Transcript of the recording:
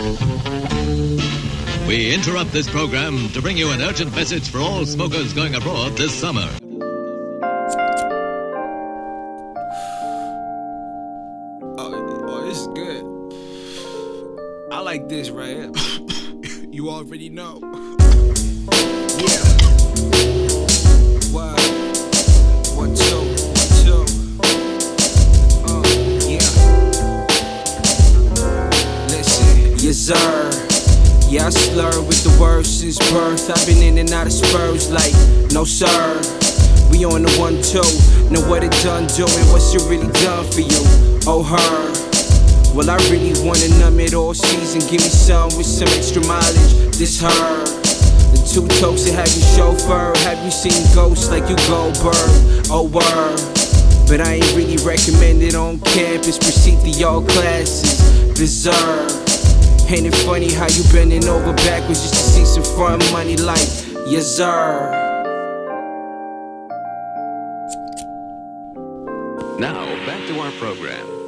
We interrupt this program to bring you an urgent message for all smokers going abroad this summer. Oh, this is good. I like this right here. You already know. Yeah. What? 1, 2, 1, 2. Yeah. Listen, yes sir. Yeah, I slurred with the words since birth. I've been in and out of Spurs like, no sir. We on the 1, 2. Know what it done doing, what's it really done for you? Oh her. Well, I really wanna numb it all season. Give me some with some extra mileage. This her. The 2 tokes that have you chauffeur. Have you seen ghosts like you Goldberg? Oh word. But I ain't really recommended on campus. Proceed to y'all classes. Deserve. Ain't it funny how you bending over backwards just to see some front money like, yes sir. Now, back to our program.